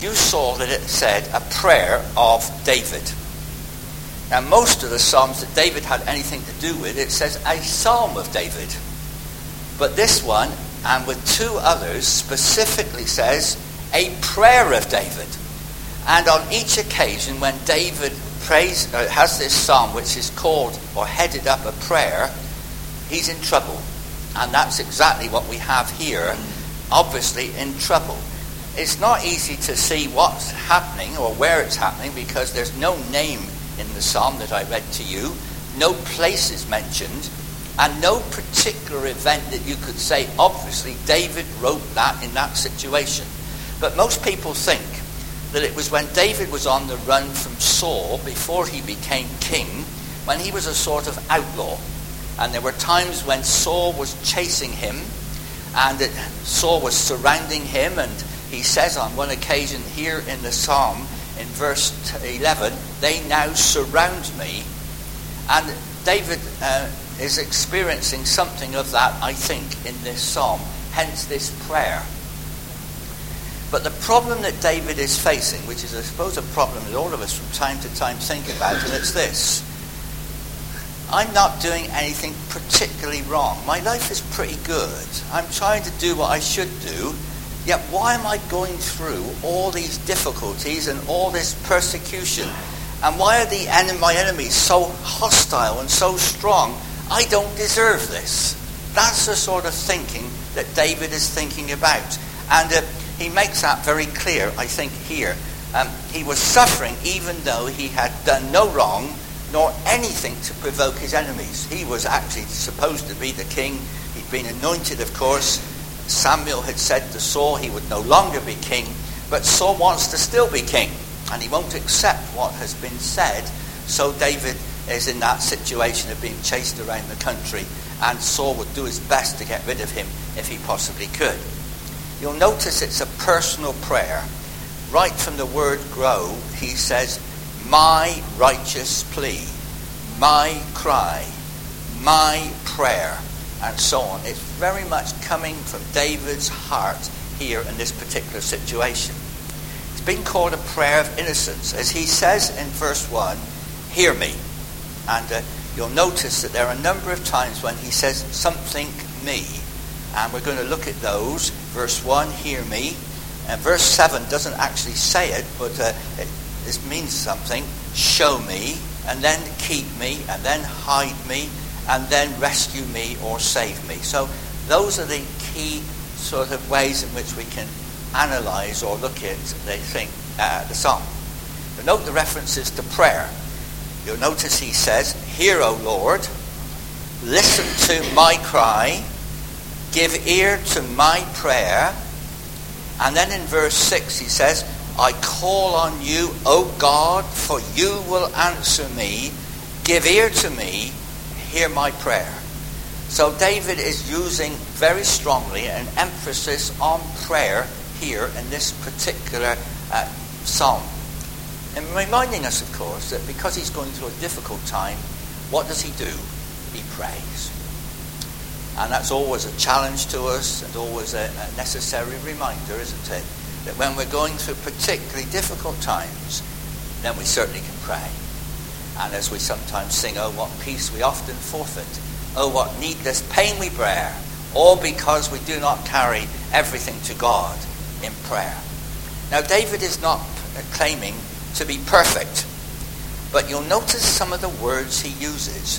you saw that it said a prayer of David. Now, most of the Psalms that David had anything to do with, it says a Psalm of David. But this one, and with two others, specifically says a prayer of David. And on each occasion when David has this psalm which is called or headed up a prayer, he's in trouble. And that's exactly what we have here, obviously in trouble. It's not easy to see what's happening or where it's happening because there's no name in the psalm that I read to you, no place is mentioned, and no particular event that you could say, obviously, David wrote that in that situation. But most people think that it was when David was on the run from Saul before he became king, when he was a sort of outlaw. And there were times when Saul was chasing him, and Saul was surrounding him, and he says on one occasion here in the psalm, in verse 11, they now surround me. And David is experiencing something of that, I think, in this psalm, hence this prayer. But the problem that David is facing, which is, I suppose, a problem that all of us from time to time think about, and it's this. I'm not doing anything particularly wrong. My life is pretty good. I'm trying to do what I should do. Yet why am I going through all these difficulties and all this persecution? And why are my enemies so hostile and so strong? I don't deserve this. That's the sort of thinking that David is thinking about. And he makes that very clear, I think, here. He was suffering even though he had done no wrong, nor anything to provoke his enemies. He was actually supposed to be the king. He'd been anointed, of course. Samuel had said to Saul he would no longer be king, but Saul wants to still be king, and he won't accept what has been said. So David is in that situation of being chased around the country, and Saul would do his best to get rid of him if he possibly could. You'll notice it's a personal prayer. Right from the word grow, he says, my righteous plea, my cry, my prayer, and so on. It's very much coming from David's heart here in this particular situation. It's been called a prayer of innocence. As he says in verse 1, hear me. And you'll notice that there are a number of times when he says something me. And we're going to look at those. Verse 1, hear me. And verse 7 doesn't actually say it, but it means something. Show me, and then keep me, and then hide me, and then rescue me or save me. So those are the key sort of ways in which we can analyze or look at the psalm. But note the references to prayer. You'll notice he says, hear, O Lord, listen to my cry, give ear to my prayer. And then in verse 6 he says, I call on you, O God, for you will answer me. Give ear to me, hear my prayer. So David is using very strongly an emphasis on prayer here in this particular psalm. And reminding us, of course, that because he's going through a difficult time, what does he do? He prays. And that's always a challenge to us and always a necessary reminder, isn't it? That when we're going through particularly difficult times, then we certainly can pray. And as we sometimes sing, oh, what peace we often forfeit. Oh, what needless pain we bear. All because we do not carry everything to God in prayer. Now, David is not claiming to be perfect. But you'll notice some of the words he uses.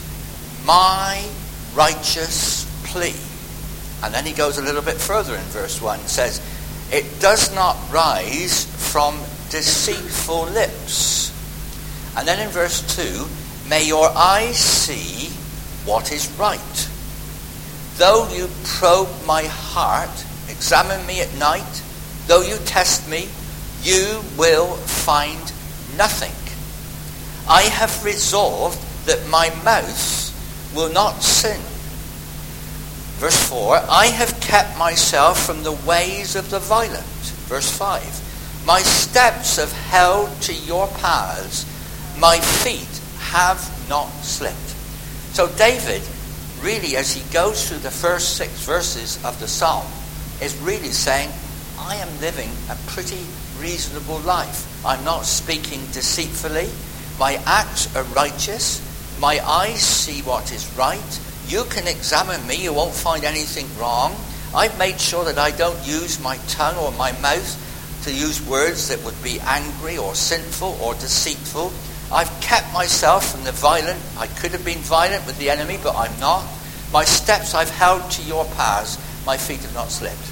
My righteous plea. And then he goes a little bit further in verse 1. Says, it does not rise from deceitful lips. And then in verse 2, may your eyes see what is right. Though you probe my heart, examine me at night, though you test me, you will find nothing. I have resolved that my mouth will not sin. Verse 4, I have kept myself from the ways of the violent. Verse 5, my steps have held to your paths. My feet have not slipped. So David, really, as he goes through the first 6 verses of the psalm, is really saying, I am living a pretty reasonable life. I'm not speaking deceitfully. My acts are righteous. My eyes see what is right. You can examine me. You won't find anything wrong. I've made sure that I don't use my tongue or my mouth to use words that would be angry or sinful or deceitful. I've kept myself from the violent. I could have been violent with the enemy, but I'm not. My steps I've held to your paths. My feet have not slipped.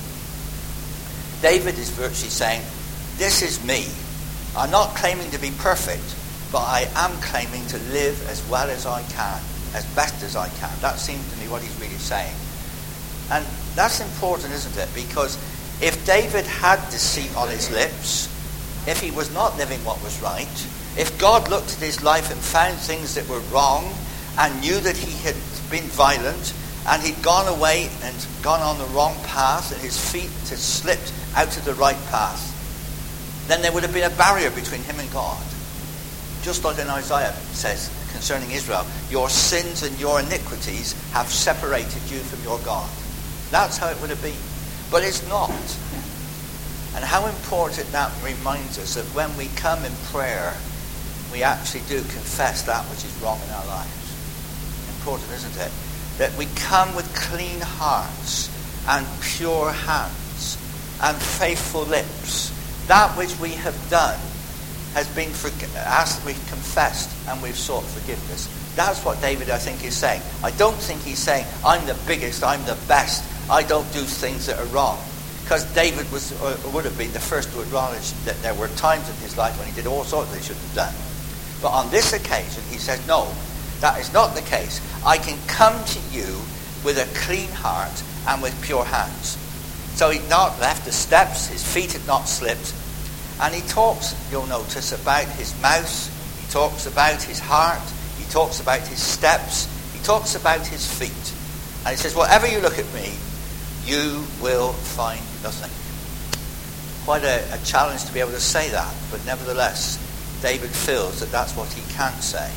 David is virtually saying, this is me. I'm not claiming to be perfect, but I am claiming to live as well as I can, as best as I can. That seems to me what he's really saying. And that's important, isn't it? Because if David had deceit on his lips, if he was not living what was right, if God looked at his life and found things that were wrong and knew that he had been violent and he'd gone away and gone on the wrong path and his feet had slipped out of the right path, then there would have been a barrier between him and God. Just like in Isaiah says concerning Israel, your sins and your iniquities have separated you from your God. That's how it would have been. But it's not. And how important that reminds us that when we come in prayer, we actually do confess that which is wrong in our lives. Important, isn't it? That we come with clean hearts and pure hands and faithful lips. That which we have done has been asked, we've confessed, and we've sought forgiveness. That's what David, I think, is saying. I don't think he's saying, I'm the biggest, I'm the best, I don't do things that are wrong. Because David would have been the first to acknowledge that there were times in his life when he did all sorts that he shouldn't have done. But on this occasion, he says, no, that is not the case. I can come to you with a clean heart and with pure hands. So he'd not left the steps, his feet had not slipped. And he talks, you'll notice, about his mouth, he talks about his heart, he talks about his steps, he talks about his feet. And he says, whatever you look at me, you will find nothing. Quite a challenge to be able to say that, but nevertheless, David feels that that's what he can say.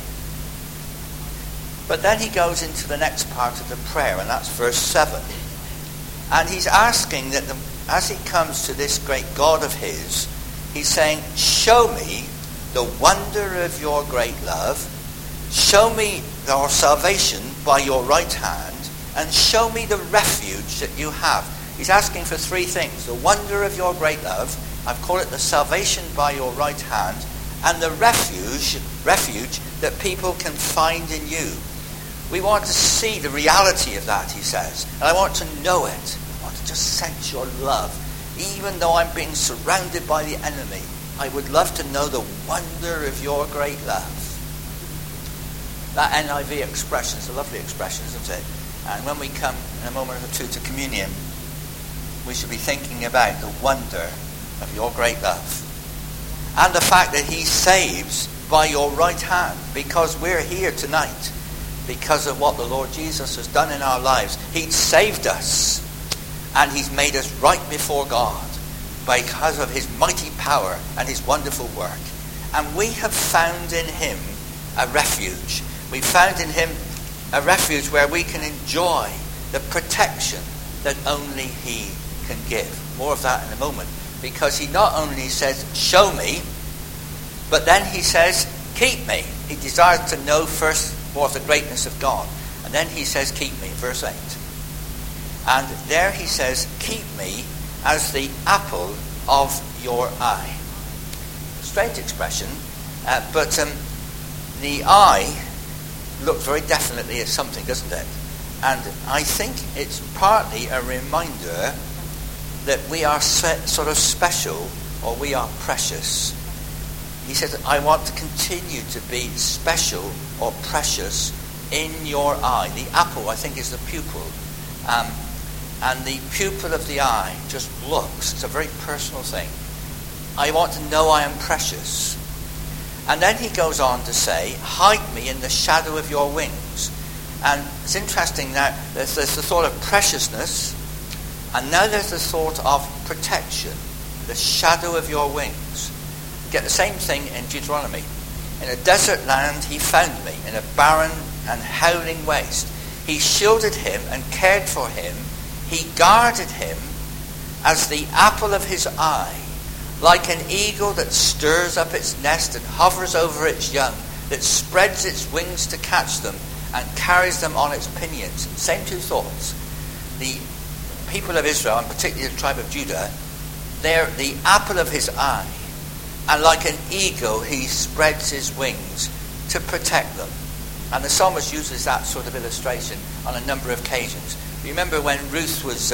But then he goes into the next part of the prayer, and that's verse 7. And he's asking that as he comes to this great God of his, he's saying, show me the wonder of your great love, show me your salvation by your right hand, and show me the refuge that you have. He's asking for three things: the wonder of your great love, I've called it the salvation by your right hand, and the refuge that people can find in you. We want to see the reality of that, he says. And I want to know it. I want to just sense your love. Even though I'm being surrounded by the enemy, I would love to know the wonder of your great love. That NIV expression is a lovely expression, isn't it? And when we come in a moment or two to communion, we should be thinking about the wonder of your great love. And the fact that he saves by your right hand, because we're here tonight because of what the Lord Jesus has done in our lives. He's saved us, and he's made us right before God because of his mighty power and his wonderful work. And we have found in him a refuge. We found in him a refuge where we can enjoy the protection that only he can give. More of that in a moment. Because he not only says, show me, but then he says, keep me. He desires to know first more of the greatness of God. And then he says, keep me, verse 8. And there he says, keep me as the apple of your eye. Strange expression, but the eye looks very definitely at something, doesn't it? And I think it's partly a reminder that we are sort of special, or we are precious. He says, I want to continue to be special or precious in your eye. The apple, I think, is the pupil. And the pupil of the eye just looks. It's a very personal thing. I want to know I am precious. And then he goes on to say, hide me in the shadow of your wings. And it's interesting that there's the thought of preciousness, and now there's the thought of protection, the shadow of your wings. You get the same thing in Deuteronomy. In a desert land he found me, in a barren and howling waste. He shielded him and cared for him. He guarded him as the apple of his eye. Like an eagle that stirs up its nest and hovers over its young, that spreads its wings to catch them and carries them on its pinions. Same two thoughts. The people of Israel, and particularly the tribe of Judah, they're the apple of his eye. And like an eagle, he spreads his wings to protect them. And the psalmist uses that sort of illustration on a number of occasions. You remember when Ruth was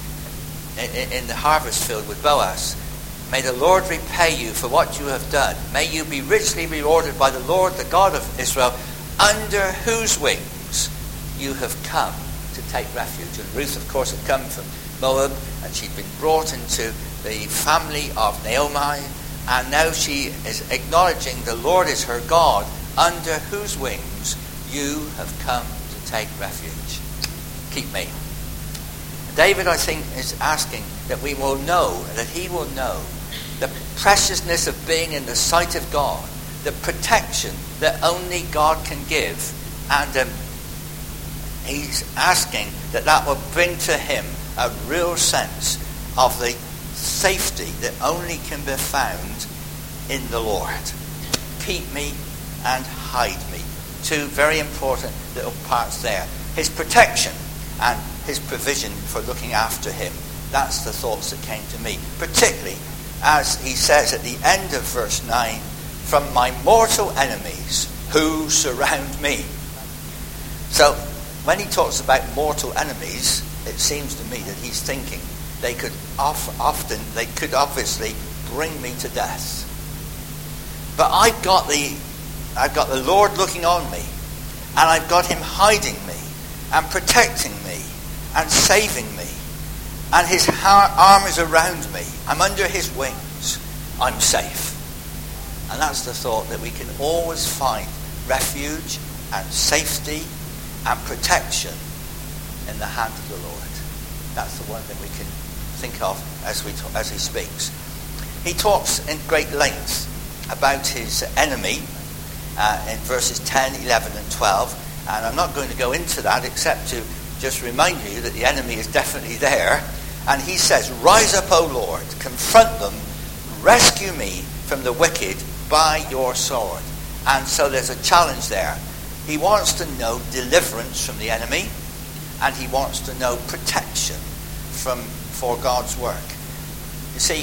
in the harvest field with Boaz? May the Lord repay you for what you have done. May you be richly rewarded by the Lord, the God of Israel, under whose wings you have come to take refuge. And Ruth, of course, had come from Moab, and she'd been brought into the family of Naomi, and now she is acknowledging the Lord is her God, under whose wings you have come to take refuge. Keep me. David, I think, is asking that we will know, that he will know the preciousness of being in the sight of God, the protection that only God can give. And he's asking that will bring to him a real sense of the safety that only can be found in the Lord. Keep me and hide me. Two very important little parts there. His protection and his provision for looking after him. That's the thoughts that came to me. Particularly as he says at the end of verse 9, from my mortal enemies who surround me. So when he talks about mortal enemies, it seems to me that he's thinking they could obviously bring me to death. But I've got the Lord looking on me, and I've got him hiding me and protecting me and saving me, and his arm is around me. I'm under his wings. I'm safe. And that's the thought, that we can always find refuge and safety and protection in the hand of the Lord. That's the one that we can think of as he speaks. He talks in great length about his enemy in verses 10, 11 and 12. And I'm not going to go into that except to just remind you that the enemy is definitely there. And he says, rise up, O Lord, confront them, rescue me from the wicked by your sword. And so there's a challenge there. He wants to know deliverance from the enemy, and he wants to know protection for God's work. You see,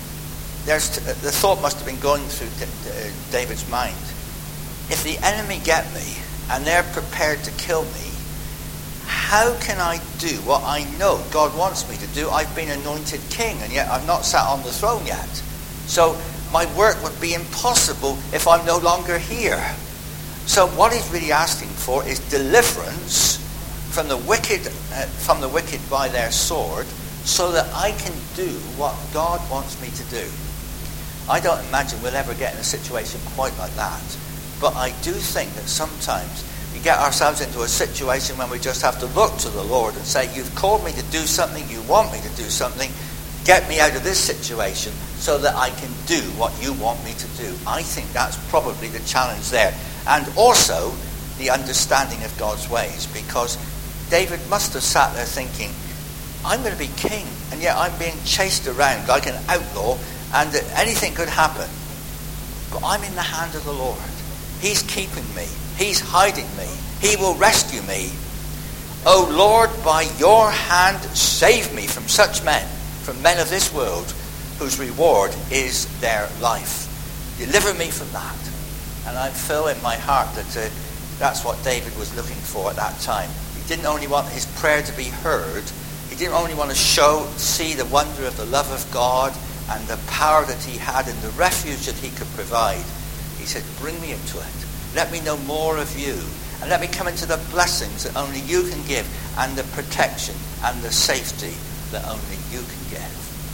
the thought must have been going through David's mind. If the enemy get me and they're prepared to kill me, how can I do what I know God wants me to do? I've been anointed king, and yet I've not sat on the throne yet. So my work would be impossible if I'm no longer here. So what he's really asking for is deliverance from the wicked by their sword, so that I can do what God wants me to do. I don't imagine we'll ever get in a situation quite like that. But I do think that sometimes we get ourselves into a situation when we just have to look to the Lord and say, you've called me to do something, you want me to do something, get me out of this situation so that I can do what you want me to do. I think that's probably the challenge there. And also the understanding of God's ways, because David must have sat there thinking, I'm going to be king, and yet I'm being chased around like an outlaw, and anything could happen. But I'm in the hand of the Lord. He's keeping me. He's hiding me. He will rescue me. O Lord, by your hand save me from such men, from men of this world, whose reward is their life. Deliver me from that. And I feel in my heart that that's what David was looking for at that time. He didn't only want his prayer to be heard. He didn't only want to see the wonder of the love of God and the power that he had and the refuge that he could provide. He said, bring me into it. Let me know more of you. And let me come into the blessings that only you can give, and the protection and the safety that only you can give.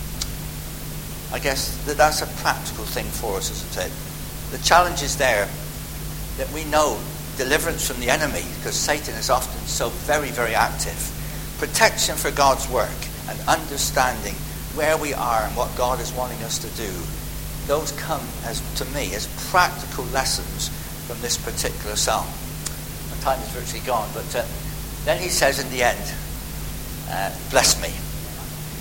I guess that's a practical thing for us, isn't it? The challenge is there that we know deliverance from the enemy, because Satan is often so very, very active. Protection for God's work and understanding where we are and what God is wanting us to do. Those come, to me, as practical lessons from this particular psalm. My time is virtually gone, but then he says in the end, bless me.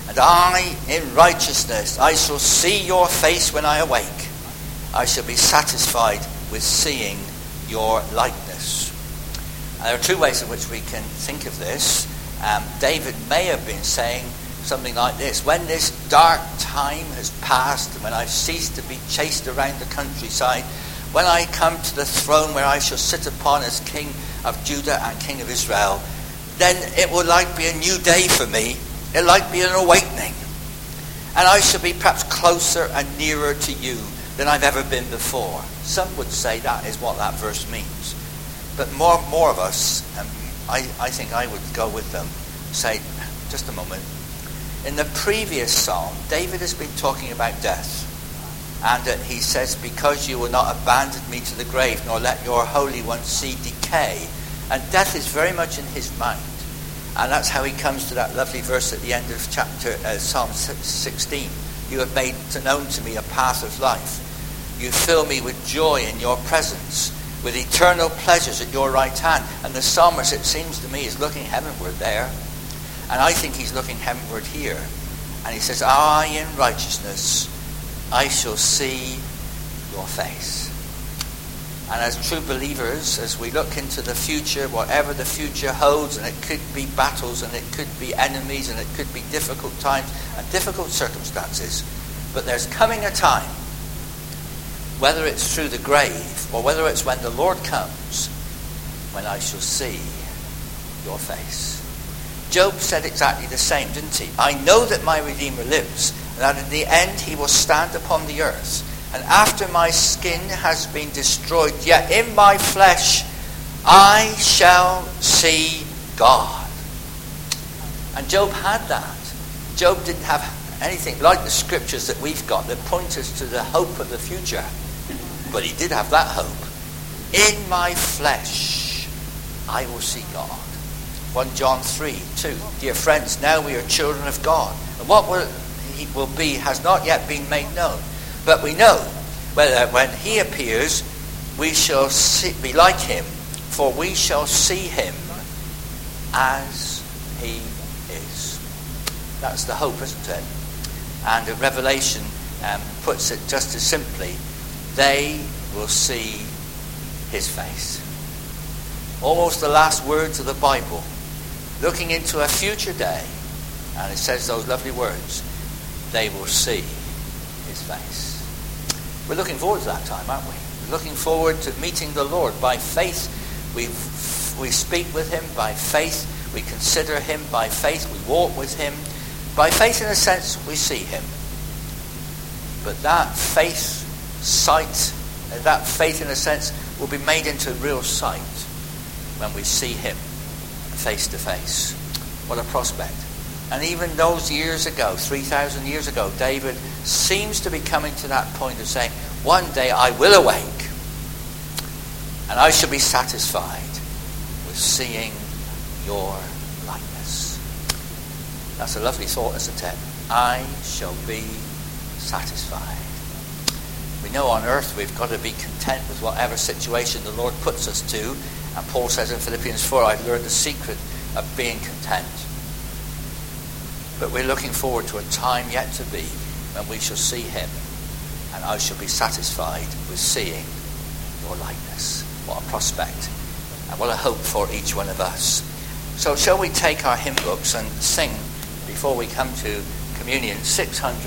And I, in righteousness, I shall see your face when I awake. I shall be satisfied with seeing your likeness. And there are two ways in which we can think of this. David may have been saying something like this: when this dark time has passed, and when I've ceased to be chased around the countryside, when I come to the throne where I shall sit upon as King of Judah and King of Israel, then it will like be a new day for me. It'll like be an awakening. And I shall be perhaps closer and nearer to you than I've ever been before. Some would say that is what that verse means. But more of us, I think I would go with them, say, just a moment. In the previous psalm, David has been talking about death. And he says, because you will not abandon me to the grave, nor let your Holy One see decay. And death is very much in his mind. And that's how he comes to that lovely verse at the end of Psalm 16. You have made known to me a path of life. You fill me with joy in your presence, with eternal pleasures at your right hand. And the psalmist, it seems to me, is looking heavenward there. And I think he's looking heavenward here. And he says, I, in righteousness, I shall see your face. And as true believers, as we look into the future, whatever the future holds, and it could be battles, and it could be enemies, and it could be difficult times and difficult circumstances, but there's coming a time, whether it's through the grave or whether it's when the Lord comes, when I shall see your face. Job said exactly the same, didn't he? I know that my Redeemer lives, and that in the end he will stand upon the earth. And after my skin has been destroyed, yet in my flesh I shall see God. And Job had that. Job didn't have anything like the scriptures that we've got that point us to the hope of the future. But he did have that hope. In my flesh I will see God. 1 John 3:2. Dear friends, now we are children of God. And what he will be has not yet been made known. But we know whether when he appears, we shall be like him, for we shall see him as he is. That's the hope, isn't it? And Revelation puts it just as simply: they will see his face. Almost the last words of the Bible, looking into a future day, and it says those lovely words: they will see his face. We're looking forward to that time, aren't we? We're looking forward to meeting the Lord. By faith, we speak with him. By faith, we consider him. By faith, we walk with him. By faith, in a sense, we see him. But that faith, in a sense, will be made into real sight when we see him face to face. What a prospect. And even those years ago, 3,000 years ago, David seems to be coming to that point of saying, one day I will awake and I shall be satisfied with seeing your likeness. That's a lovely thought, isn't it? I shall be satisfied. We know on earth we've got to be content with whatever situation the Lord puts us to. And Paul says in Philippians 4, I've learned the secret of being content. But we're looking forward to a time yet to be when we shall see him, and I shall be satisfied with seeing your likeness. What a prospect, and what a hope for each one of us. So shall we take our hymn books and sing, before we come to communion, 600.